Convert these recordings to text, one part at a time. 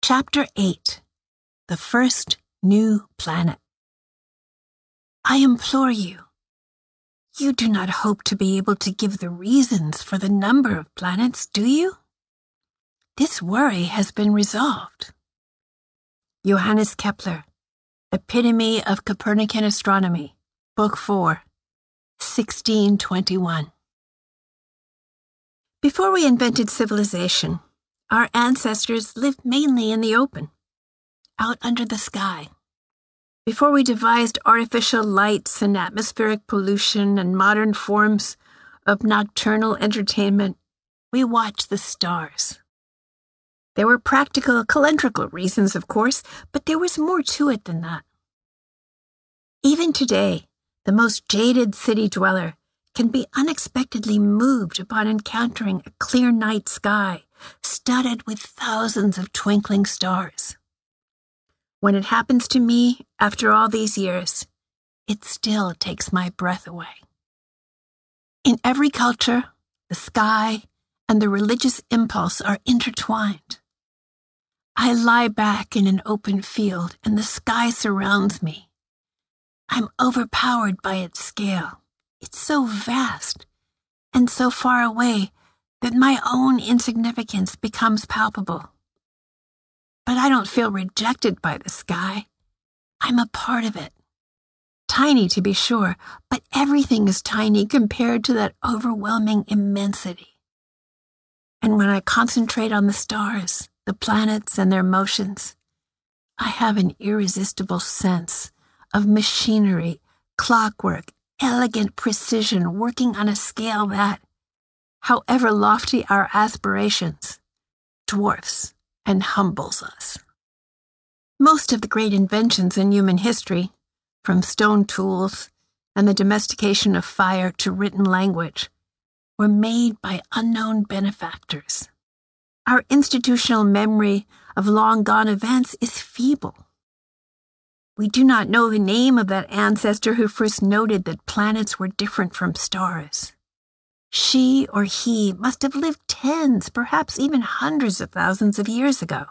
Chapter 8. The First New Planet. I implore you, you do not hope to be able to give the reasons for the number of planets, do you? This worry has been resolved. Johannes Kepler, Epitome of Copernican Astronomy, Book 4, 1621. Before we invented civilization, our ancestors lived mainly in the open, out under the sky. Before we devised artificial lights and atmospheric pollution and modern forms of nocturnal entertainment, we watched the stars. There were practical, calendrical reasons, of course, but there was more to it than that. Even today, the most jaded city dweller can be unexpectedly moved upon encountering a clear night sky studded with thousands of twinkling stars. When it happens to me, after all these years, it still takes my breath away. In every culture, the sky and the religious impulse are intertwined. I lie back in an open field and the sky surrounds me. I'm overpowered by its scale. It's so vast and so far away that my own insignificance becomes palpable. But I don't feel rejected by the sky. I'm a part of it. Tiny, to be sure, but everything is tiny compared to that overwhelming immensity. And when I concentrate on the stars, the planets, and their motions, I have an irresistible sense of machinery, clockwork, elegant precision working on a scale that, however lofty our aspirations, dwarfs and humbles us. Most of the great inventions in human history, from stone tools and the domestication of fire to written language, were made by unknown benefactors. Our institutional memory of long-gone events is feeble. We do not know the name of that ancestor who first noted that planets were different from stars. She or he must have lived tens, perhaps even hundreds of thousands of years ago.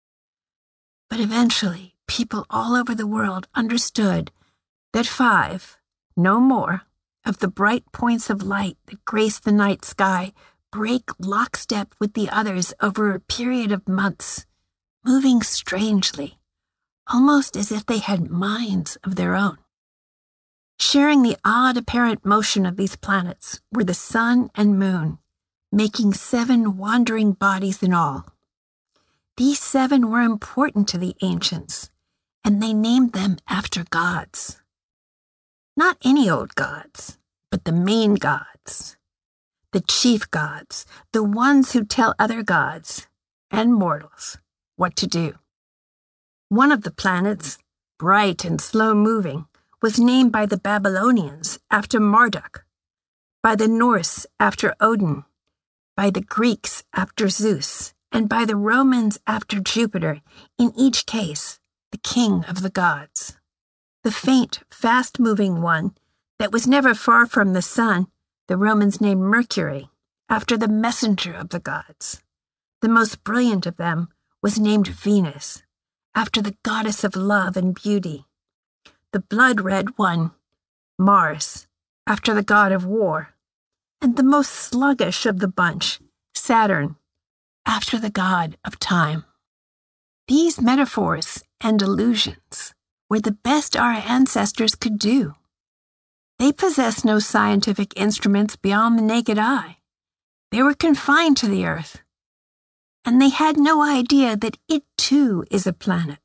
But eventually, people all over the world understood that 5, no more, of the bright points of light that grace the night sky break lockstep with the others over a period of months, moving strangely, almost as if they had minds of their own. Sharing the odd apparent motion of these planets were the sun and moon, making 7 wandering bodies in all. These 7 were important to the ancients, and they named them after gods. Not any old gods, but the main gods, the chief gods, the ones who tell other gods and mortals what to do. One of the planets, bright and slow-moving, was named by the Babylonians after Marduk, by the Norse after Odin, by the Greeks after Zeus, and by the Romans after Jupiter, in each case, the king of the gods. The faint, fast-moving one that was never far from the sun, the Romans named Mercury, after the messenger of the gods. The most brilliant of them was named Venus, after the goddess of love and beauty. The blood-red one, Mars, after the god of war, and the most sluggish of the bunch, Saturn, after the god of time. These metaphors and allusions were the best our ancestors could do. They possessed no scientific instruments beyond the naked eye. They were confined to the earth, and they had no idea that it too is a planet.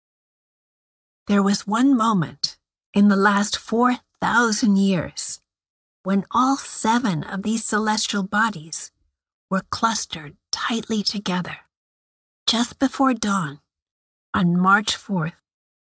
There was one moment in the last 4,000 years when all 7 of these celestial bodies were clustered tightly together. Just before dawn, on March 4th,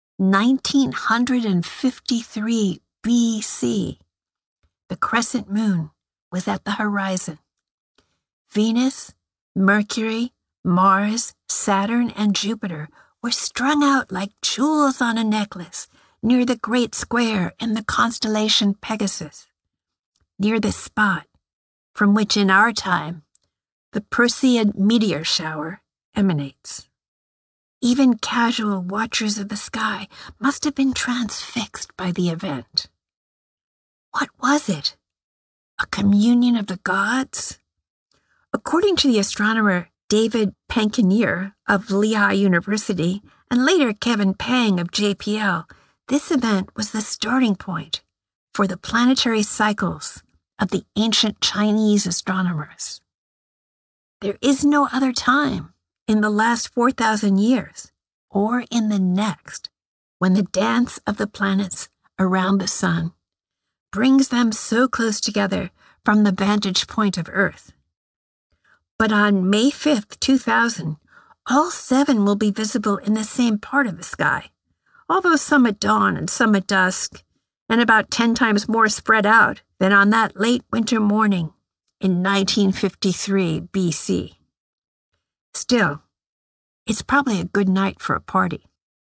1953 BC, the crescent moon was at the horizon. Venus, Mercury, Mars, Saturn, and Jupiter were strung out like jewels on a necklace near the great square in the constellation Pegasus, near the spot from which in our time the Perseid meteor shower emanates. Even casual watchers of the sky must have been transfixed by the event. What was it? A communion of the gods? According to the astronomer David Pankinier of Lehigh University and later Kevin Pang of JPL, this event was the starting point for the planetary cycles of the ancient Chinese astronomers. There is no other time in the last 4,000 years or in the next when the dance of the planets around the sun brings them so close together from the vantage point of Earth. But on May 5th, 2000, all 7 will be visible in the same part of the sky, although some at dawn and some at dusk, and about 10 times more spread out than on that late winter morning in 1953 BC. Still, it's probably a good night for a party.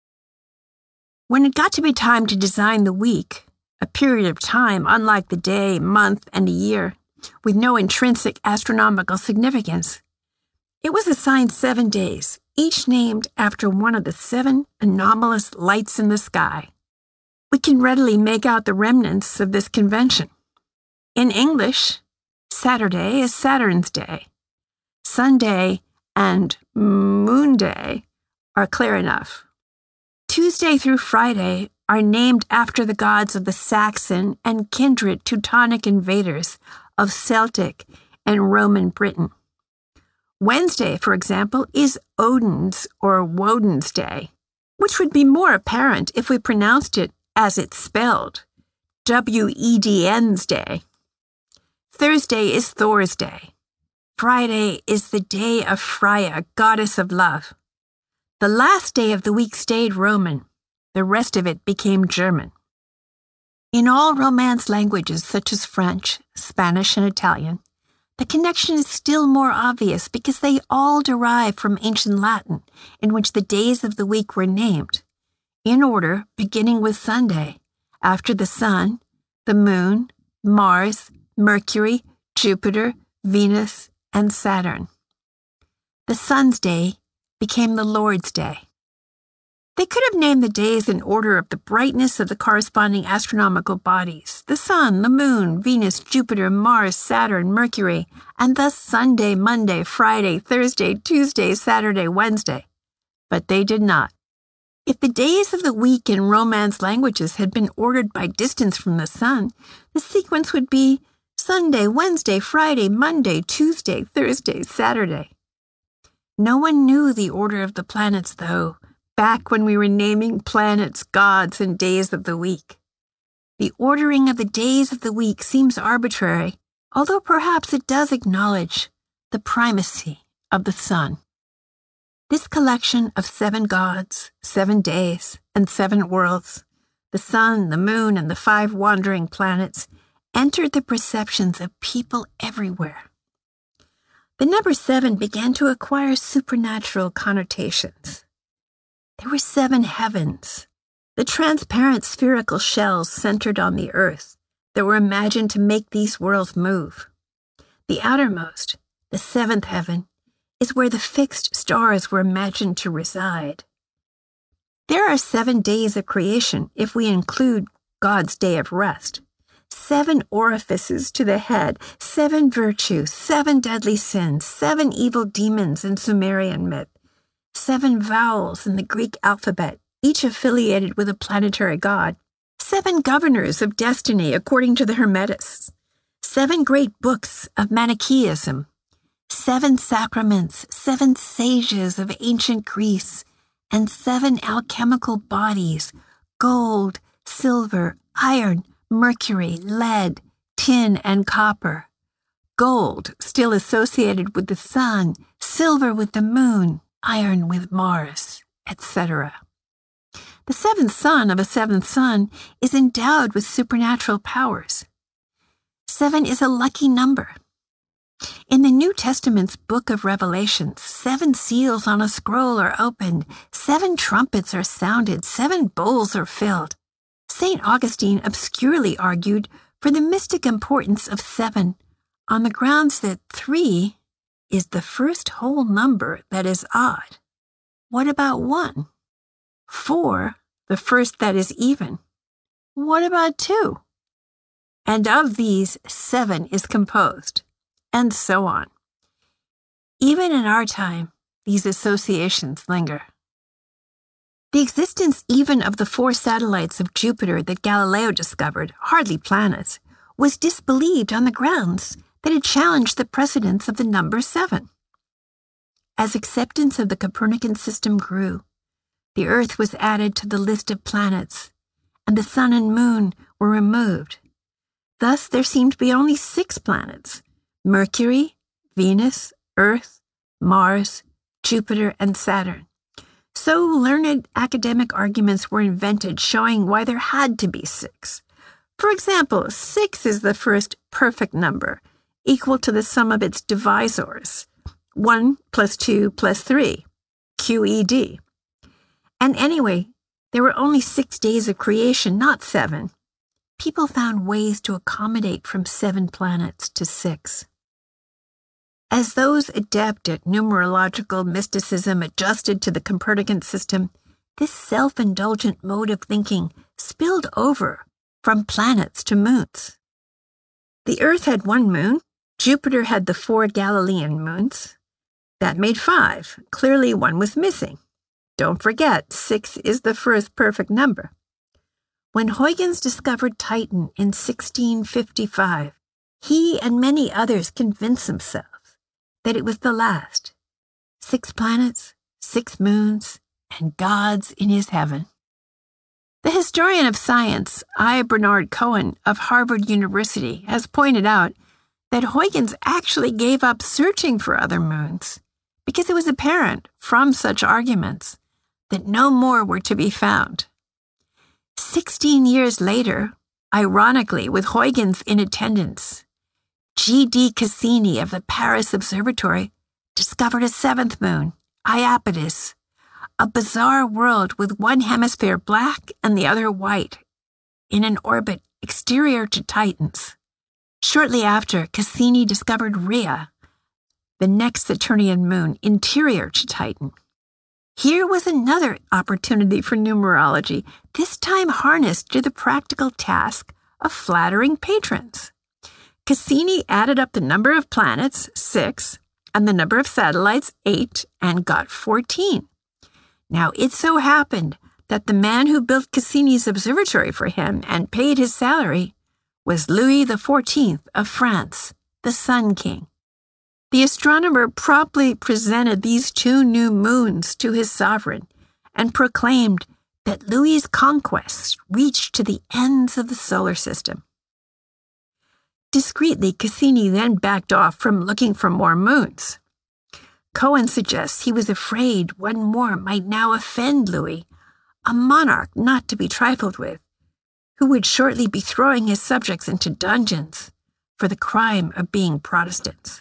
When it got to be time to design the week, a period of time unlike the day, month, and a year, with no intrinsic astronomical significance, it was assigned 7 days, each named after one of the 7 anomalous lights in the sky. We can readily make out the remnants of this convention. In English, Saturday is Saturn's day. Sunday and Moon Day are clear enough. Tuesday through Friday are named after the gods of the Saxon and kindred Teutonic invaders of Celtic and Roman Britain. Wednesday, for example, is Odin's or Woden's Day, which would be more apparent if we pronounced it as it's spelled, Wedn's Day. Thursday is Thor's Day. Friday is the day of Freya, goddess of love. The last day of the week stayed Roman. The rest of it became German. In all Romance languages such as French, Spanish, and Italian, the connection is still more obvious because they all derive from ancient Latin, in which the days of the week were named, in order beginning with Sunday, after the Sun, the Moon, Mars, Mercury, Jupiter, Venus, and Saturn. The Sun's day became the Lord's Day. They could have named the days in order of the brightness of the corresponding astronomical bodies, the Sun, the Moon, Venus, Jupiter, Mars, Saturn, Mercury, and thus Sunday, Monday, Friday, Thursday, Tuesday, Saturday, Wednesday. But they did not. If the days of the week in Romance languages had been ordered by distance from the sun, the sequence would be Sunday, Wednesday, Friday, Monday, Tuesday, Thursday, Saturday. No one knew the order of the planets, though, back when we were naming planets, gods, and days of the week. The ordering of the days of the week seems arbitrary, although perhaps it does acknowledge the primacy of the sun. This collection of 7 gods, 7 days, and 7 worlds, the sun, the moon, and the 5 wandering planets, entered the perceptions of people everywhere. The number 7 began to acquire supernatural connotations. There were 7 heavens, the transparent spherical shells centered on the earth that were imagined to make these worlds move. The outermost, the 7th heaven, is where the fixed stars were imagined to reside. There are 7 days of creation if we include God's day of rest. 7 orifices to the head, 7 virtues, 7 deadly sins, 7 evil demons in Sumerian myth, 7 vowels in the Greek alphabet, each affiliated with a planetary god, 7 governors of destiny according to the Hermetists, 7 great books of Manichaeism, 7 sacraments, 7 sages of ancient Greece, and 7 alchemical bodies, gold, silver, iron, mercury, lead, tin, and copper. Gold still associated with the sun, silver with the moon, iron with Mars, etc. The 7th son of a 7th son is endowed with supernatural powers. 7 is a lucky number. In the New Testament's book of Revelations, 7 seals on a scroll are opened, 7 trumpets are sounded, 7 bowls are filled. St. Augustine obscurely argued for the mystic importance of 7 on the grounds that 3 is the first whole number that is odd. What about 1? 4, the first that is even. What about 2? And of these, 7 is composed, and so on. Even in our time, these associations linger. The existence even of the 4 satellites of Jupiter that Galileo discovered, hardly planets, was disbelieved on the grounds that it challenged the precedence of the number 7. As acceptance of the Copernican system grew, the Earth was added to the list of planets, and the Sun and Moon were removed. Thus, there seemed to be only 6 planets: Mercury, Venus, Earth, Mars, Jupiter, and Saturn. So learned academic arguments were invented showing why there had to be 6. For example, 6 is the first perfect number, equal to the sum of its divisors, 1 plus 2 plus 3, QED. And anyway, there were only 6 days of creation, not 7. People found ways to accommodate from 7 planets to 6. As those adept at numerological mysticism adjusted to the Copernican system, this self-indulgent mode of thinking spilled over from planets to moons. The Earth had 1 moon, Jupiter had the 4 Galilean moons. That made 5. Clearly 1 was missing. Don't forget, 6 is the first perfect number. When Huygens discovered Titan in 1655, he and many others convinced themselves that it was the last. 6 planets, 6 moons, and gods in his heaven. The historian of science, I. Bernard Cohen of Harvard University, has pointed out that Huygens actually gave up searching for other moons because it was apparent from such arguments that no more were to be found. 16 years later, ironically with Huygens in attendance, G.D. Cassini of the Paris Observatory discovered a 7th moon, Iapetus, a bizarre world with one hemisphere black and the other white, in an orbit exterior to Titan's. Shortly after, Cassini discovered Rhea, the next Saturnian moon, interior to Titan. Here was another opportunity for numerology, this time harnessed to the practical task of flattering patrons. Cassini added up the number of planets, 6, and the number of satellites, 8, and got 14. Now, it so happened that the man who built Cassini's observatory for him and paid his salary was Louis XIV of France, the Sun King. The astronomer promptly presented these 2 new moons to his sovereign and proclaimed that Louis's conquests reached to the ends of the solar system. Discreetly, Cassini then backed off from looking for more moons. Cohen suggests he was afraid one more might now offend Louis, a monarch not to be trifled with, who would shortly be throwing his subjects into dungeons for the crime of being Protestants.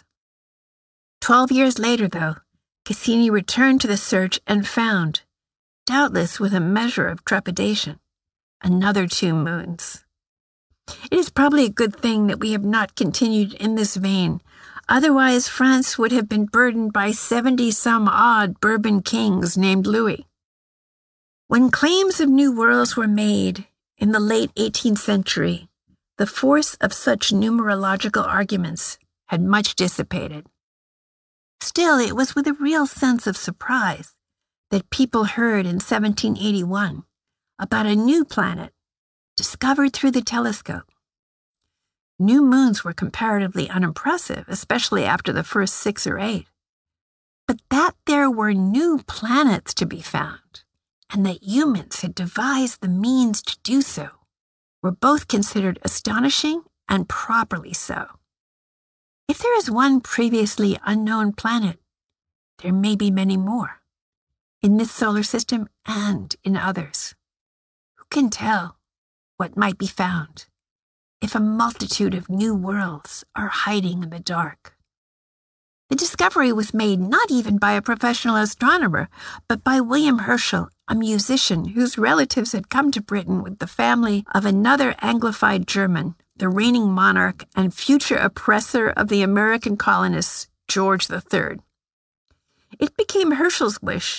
12 years later, though, Cassini returned to the search and found, doubtless with a measure of trepidation, another 2 moons. It is probably a good thing that we have not continued in this vein. Otherwise, France would have been burdened by 70-some-odd Bourbon kings named Louis. When claims of new worlds were made in the late 18th century, the force of such numerological arguments had much dissipated. Still, it was with a real sense of surprise that people heard in 1781 about a new planet discovered through the telescope. New moons were comparatively unimpressive, especially after the first 6 or 8. But that there were new planets to be found, and that humans had devised the means to do so, were both considered astonishing and properly so. If there is one previously unknown planet, there may be many more, in this solar system and in others. Who can tell what might be found if a multitude of new worlds are hiding in the dark? The discovery was made not even by a professional astronomer, but by William Herschel, a musician whose relatives had come to Britain with the family of another Anglified German, the reigning monarch and future oppressor of the American colonists, George III. It became Herschel's wish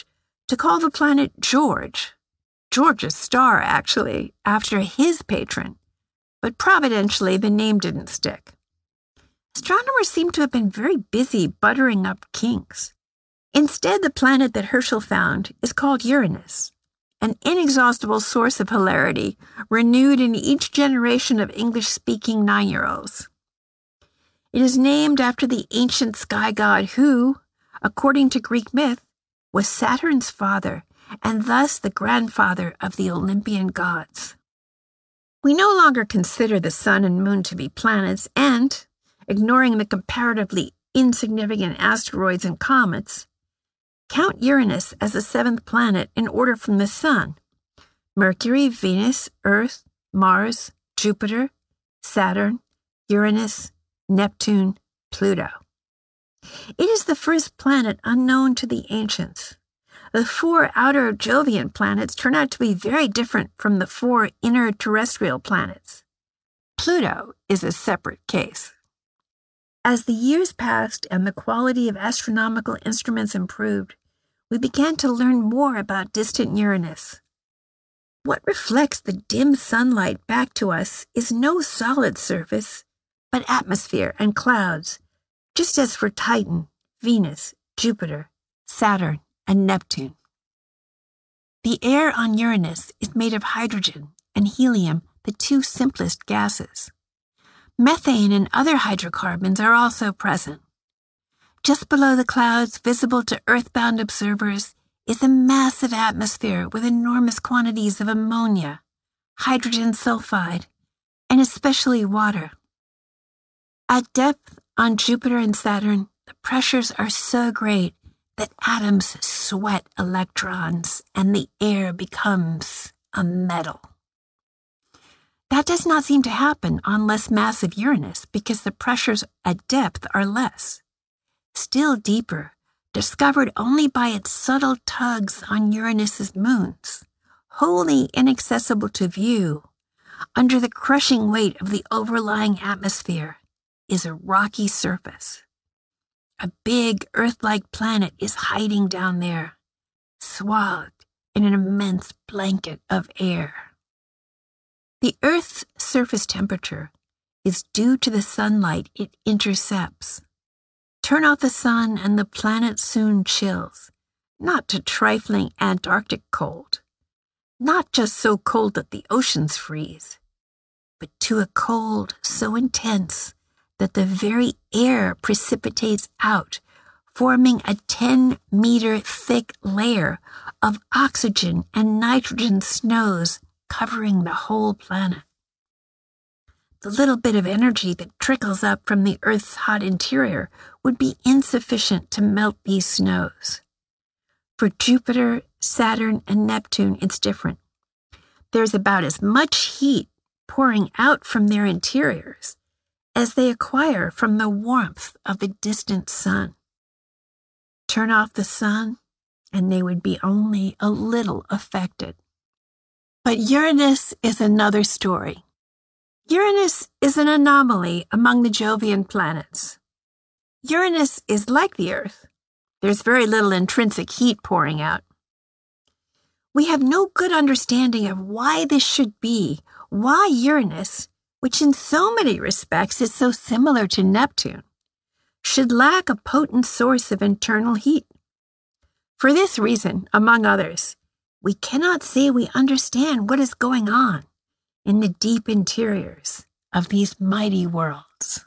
to call the planet George's star, actually, after his patron, but providentially the name didn't stick. Astronomers seem to have been very busy buttering up kinks. Instead, the planet that Herschel found is called Uranus, an inexhaustible source of hilarity renewed in each generation of English-speaking 9-year-olds. It is named after the ancient sky god who, according to Greek myth, was Saturn's father and thus the grandfather of the Olympian gods. We no longer consider the sun and moon to be planets and, ignoring the comparatively insignificant asteroids and comets, count Uranus as the 7th planet in order from the Sun: Mercury, Venus, Earth, Mars, Jupiter, Saturn, Uranus, Neptune, Pluto. It is the first planet unknown to the ancients. The 4 outer Jovian planets turn out to be very different from the 4 inner terrestrial planets. Pluto is a separate case. As the years passed and the quality of astronomical instruments improved, we began to learn more about distant Uranus. What reflects the dim sunlight back to us is no solid surface, but atmosphere and clouds, just as for Titan, Venus, Jupiter, Saturn, and Neptune. The air on Uranus is made of hydrogen and helium, the 2 simplest gases. Methane and other hydrocarbons are also present. Just below the clouds, visible to earthbound observers, is a massive atmosphere with enormous quantities of ammonia, hydrogen sulfide, and especially water. At depth on Jupiter and Saturn, the pressures are so great that atoms sweat electrons and the air becomes a metal. That does not seem to happen on less massive Uranus because the pressures at depth are less. Still deeper, discovered only by its subtle tugs on Uranus's moons, wholly inaccessible to view, under the crushing weight of the overlying atmosphere, is a rocky surface. A big Earth-like planet is hiding down there, swathed in an immense blanket of air. The Earth's surface temperature is due to the sunlight it intercepts. Turn off the sun and the planet soon chills, not to trifling Antarctic cold, not just so cold that the oceans freeze, but to a cold so intense that the very air precipitates out, forming a 10-meter thick layer of oxygen and nitrogen snows covering the whole planet. The little bit of energy that trickles up from the Earth's hot interior would be insufficient to melt these snows. For Jupiter, Saturn, and Neptune, it's different. There's about as much heat pouring out from their interiors as they acquire from the warmth of the distant sun. Turn off the sun, and they would be only a little affected. But Uranus is another story. Uranus is an anomaly among the Jovian planets. Uranus is like the Earth. There's very little intrinsic heat pouring out. We have no good understanding of why this should be, why Uranus, which in so many respects is so similar to Neptune, should lack a potent source of internal heat. For this reason, among others, we cannot say we understand what is going on in the deep interiors of these mighty worlds.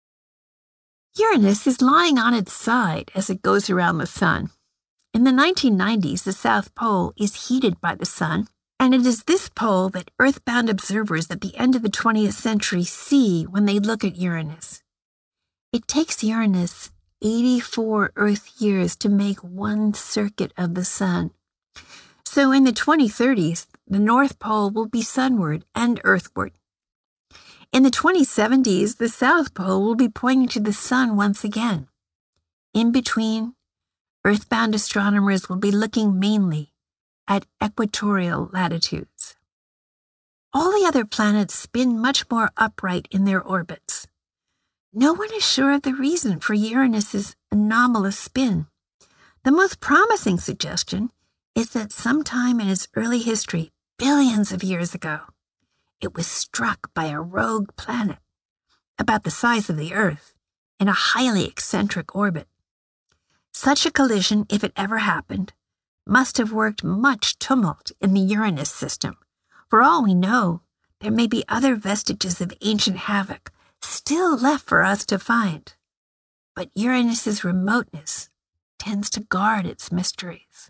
Uranus is lying on its side as it goes around the sun. In the 1990s, the South Pole is heated by the sun, and it is this pole that earthbound observers at the end of the 20th century see when they look at Uranus. It takes Uranus 84 Earth years to make one circuit of the sun. So in the 2030s, the North Pole will be sunward and earthward. In the 2070s, the South Pole will be pointing to the sun once again. In between, earthbound astronomers will be looking mainly at equatorial latitudes. All the other planets spin much more upright in their orbits. No one is sure of the reason for Uranus's anomalous spin. The most promising suggestion is that sometime in its early history, billions of years ago, it was struck by a rogue planet, about the size of the Earth, in a highly eccentric orbit. Such a collision, if it ever happened, must have worked much tumult in the Uranus system. For all we know, there may be other vestiges of ancient havoc still left for us to find. But Uranus's remoteness tends to guard its mysteries.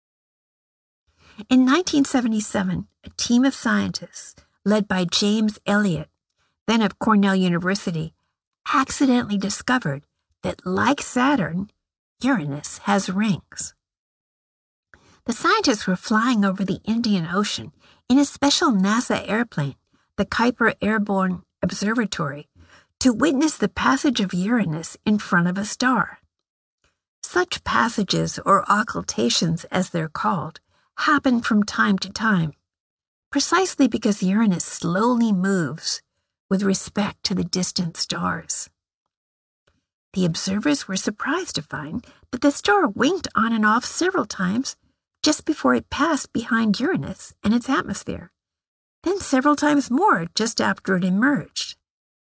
In 1977, a team of scientists, led by James Elliott, then of Cornell University, accidentally discovered that, like Saturn, Uranus has rings. The scientists were flying over the Indian Ocean in a special NASA airplane, the Kuiper Airborne Observatory, to witness the passage of Uranus in front of a star. Such passages, or occultations as they're called, happen from time to time, precisely because Uranus slowly moves with respect to the distant stars. The observers were surprised to find that the star winked on and off several times just before it passed behind Uranus and its atmosphere, then several times more just after it emerged.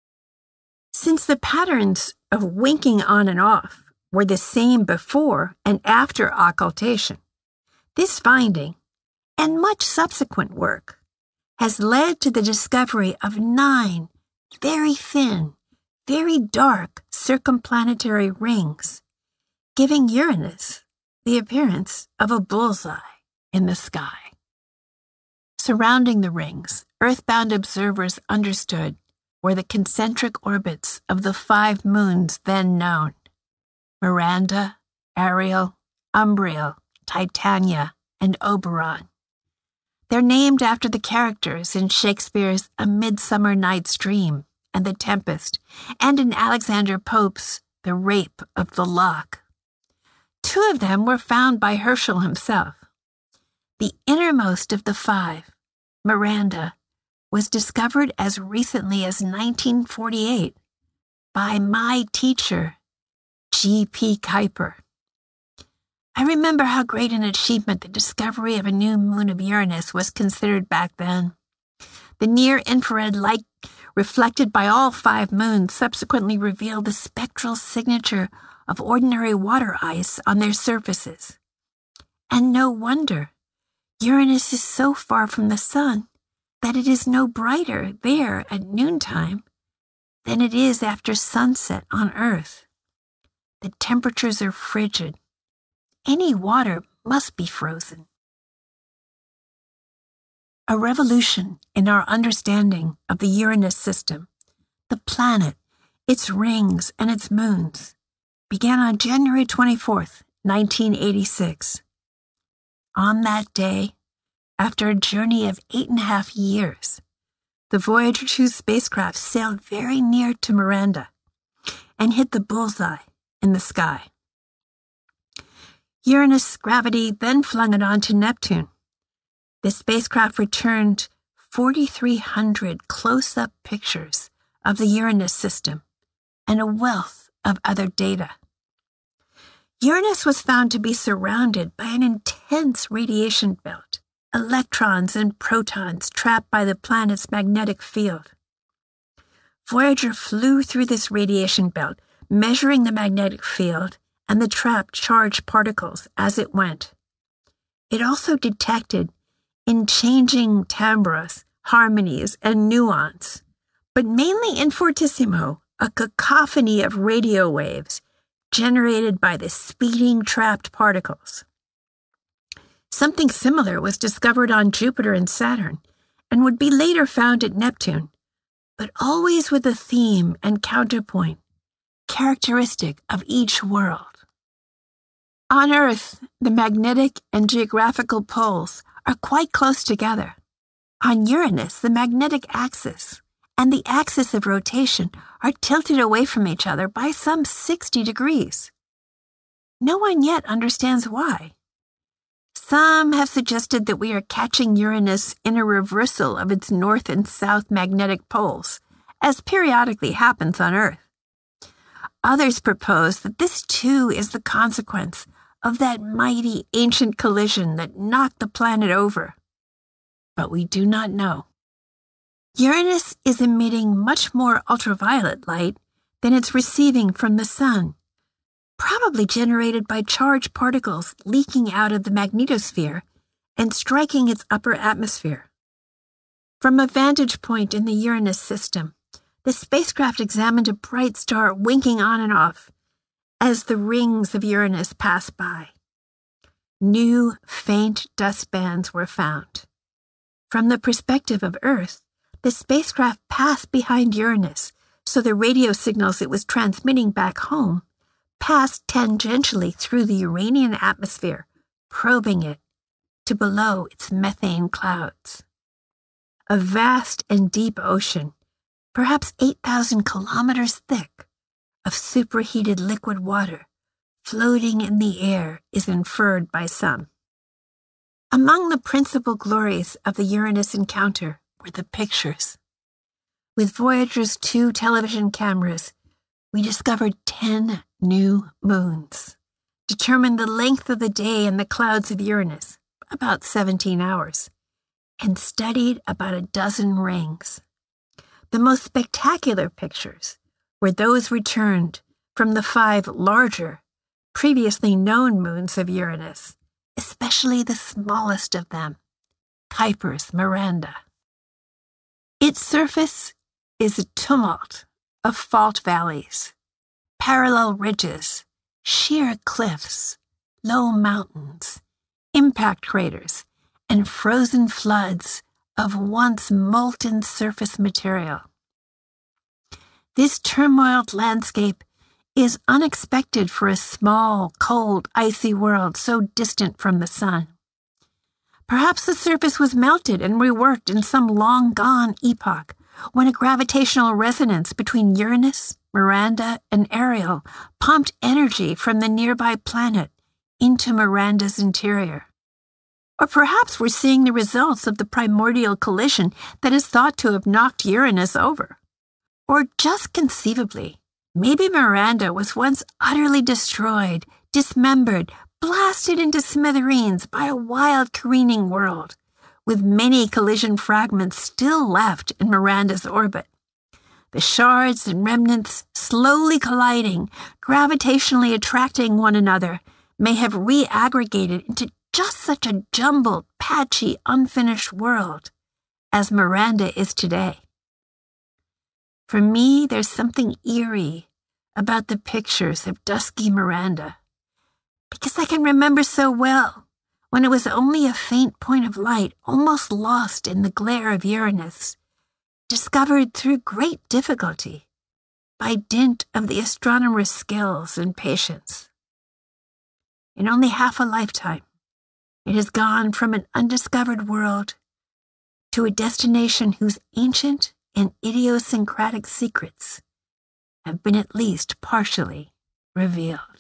Since the patterns of winking on and off were the same before and after occultation, this finding, and much subsequent work, has led to the discovery of 9 very thin, very dark circumplanetary rings, giving Uranus the appearance of a bullseye in the sky. Surrounding the rings, Earthbound observers understood were the concentric orbits of the 5 moons then known: Miranda, Ariel, Umbriel, Titania, and Oberon. They're named after the characters in Shakespeare's A Midsummer Night's Dream and The Tempest, and in Alexander Pope's The Rape of the Lock. 2 of them were found by Herschel himself. The innermost of the 5, Miranda, was discovered as recently as 1948 by my teacher, G.P. Kuiper. I remember how great an achievement the discovery of a new moon of Uranus was considered back then. The near-infrared light reflected by all 5 moons subsequently revealed the spectral signature of ordinary water ice on their surfaces. And no wonder. Uranus is so far from the sun that it is no brighter there at noontime than it is after sunset on Earth. The temperatures are frigid. Any water must be frozen. A revolution in our understanding of the Uranus system, the planet, its rings, and its moons, began on January 24th, 1986. On that day, after a journey of 8.5 years, the Voyager 2 spacecraft sailed very near to Miranda and hit the bullseye in the sky. Uranus' gravity then flung it onto Neptune. The spacecraft returned 4,300 close-up pictures of the Uranus system and a wealth of other data. Uranus was found to be surrounded by an intense radiation belt, electrons and protons trapped by the planet's magnetic field. Voyager flew through this radiation belt, measuring the magnetic field and the trapped charged particles as it went. It also detected in changing timbres, harmonies, and nuance, but mainly in fortissimo, a cacophony of radio waves generated by the speeding trapped particles. Something similar was discovered on Jupiter and Saturn, and would be later found at Neptune, but always with a theme and counterpoint characteristic of each world. On Earth, the magnetic and geographical poles are quite close together. On Uranus, the magnetic axis and the axis of rotation are tilted away from each other by some 60 degrees. No one yet understands why. Some have suggested that we are catching Uranus in a reversal of its north and south magnetic poles, as periodically happens on Earth. Others propose that this too is the consequence of that mighty ancient collision that knocked the planet over. But we do not know. Uranus is emitting much more ultraviolet light than it's receiving from the sun, probably generated by charged particles leaking out of the magnetosphere and striking its upper atmosphere. From a vantage point in the Uranus system, the spacecraft examined a bright star winking on and off as the rings of Uranus passed by. New, faint dust bands were found. From the perspective of Earth, the spacecraft passed behind Uranus, so the radio signals it was transmitting back home passed tangentially through the Uranian atmosphere, probing it to below its methane clouds. A vast and deep ocean, perhaps 8,000 kilometers thick, of superheated liquid water floating in the air is inferred by some. Among the principal glories of the Uranus encounter were the pictures. With Voyager's 2 television cameras, we discovered 10 new moons, determined the length of the day in the clouds of Uranus, about 17 hours, and studied about a dozen rings. The most spectacular pictures were those returned from the 5 larger, previously known moons of Uranus, especially the smallest of them, Kuiper's Miranda. Its surface is a tumult of fault valleys, parallel ridges, sheer cliffs, low mountains, impact craters, and frozen floods of once molten surface material. This turmoiled landscape is unexpected for a small, cold, icy world so distant from the sun. Perhaps the surface was melted and reworked in some long-gone epoch when a gravitational resonance between Uranus, Miranda, and Ariel pumped energy from the nearby planet into Miranda's interior. Or perhaps we're seeing the results of the primordial collision that is thought to have knocked Uranus over. Or just conceivably, maybe Miranda was once utterly destroyed, dismembered, blasted into smithereens by a wild careening world, with many collision fragments still left in Miranda's orbit. The shards and remnants, slowly colliding, gravitationally attracting one another, may have reaggregated into just such a jumbled, patchy, unfinished world as Miranda is today. For me, there's something eerie about the pictures of dusky Miranda, because I can remember so well when it was only a faint point of light, almost lost in the glare of Uranus, discovered through great difficulty by dint of the astronomer's skills and patience. In only half a lifetime, it has gone from an undiscovered world to a destination whose ancient and idiosyncratic secrets have been at least partially revealed.